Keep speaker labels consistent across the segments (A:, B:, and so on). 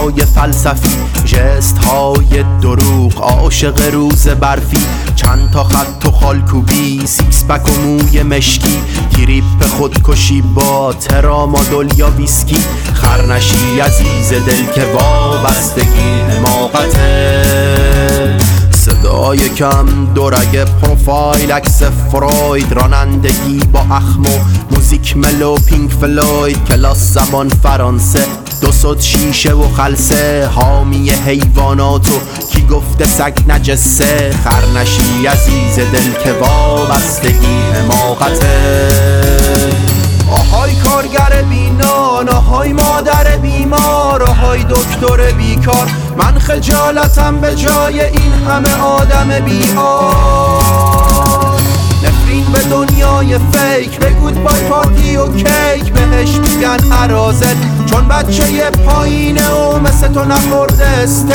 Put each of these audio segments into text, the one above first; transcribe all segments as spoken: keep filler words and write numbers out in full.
A: های فلسفی، جست های دروغ، عاشق روز برفی، چند تا خط و خالکوبی، سیکس پک و موی مشکی، تریپ خودکشی با ترامادول یا ویسکی. خرنشی عزیز دل که وابستگی حماقته، صدای کم دورگ پروفایل عکس فروید، رانندگی با اخم و موزیک ملو پینک فلوید، کلاس زبان فرانسه، دو صد شیشه و خلسه، حامی حیوانات و کی گفته سگ نجسه. خرنشی عزیز دل که وابستگی حماقته. آهای کارگر بینان، آهای مادر بیمار، آهای دکتر بیکار، من خجالتم به جای این همه آدم بی‌حال. نفرین به دنیای فیک، به گودبای پارتی و کیک، بهش میگن ارازل چون بچه یه پایینه و مثل تو نخورده استیک.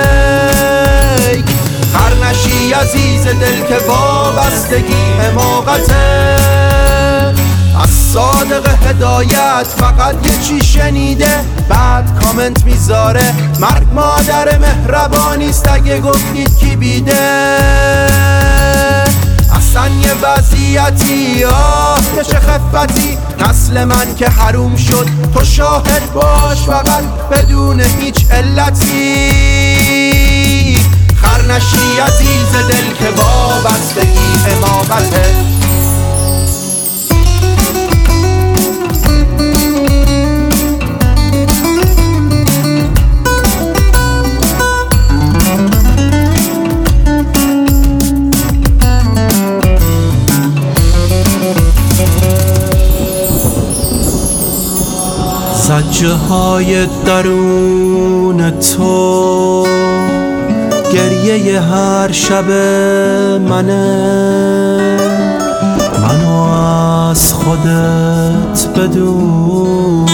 A: خرنشی عزیز دل که وابستگی حماقته. از صادق هدایت فقط یه چی شنیده، بعد کامنت میذاره مرگ مادر مهربانیست اگه گفتید کی بیده. اصلا یه وضعیتی، آه یه چه خفتی، نسل من که حروم شد تو شاهد باش فقط بدون هیچ علتی. خرنشی عزیز دل که وابستگی حماقته. زجه های درون تو گریه هر شب منه، منو از خودت بدون،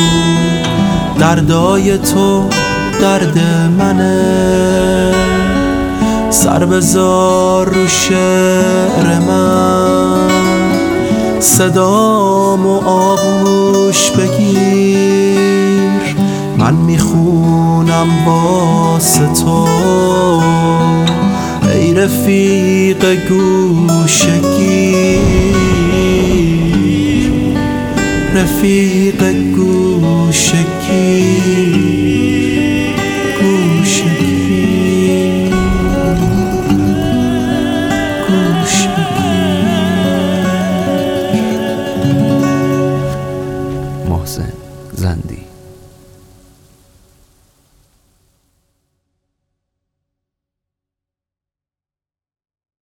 A: دردای تو درد منه. سر بذار رو شعر من، صدامو آغوش بگیر، من میخونم واسه تو ای رفیق گوشگیر، رفیق گوشگیر.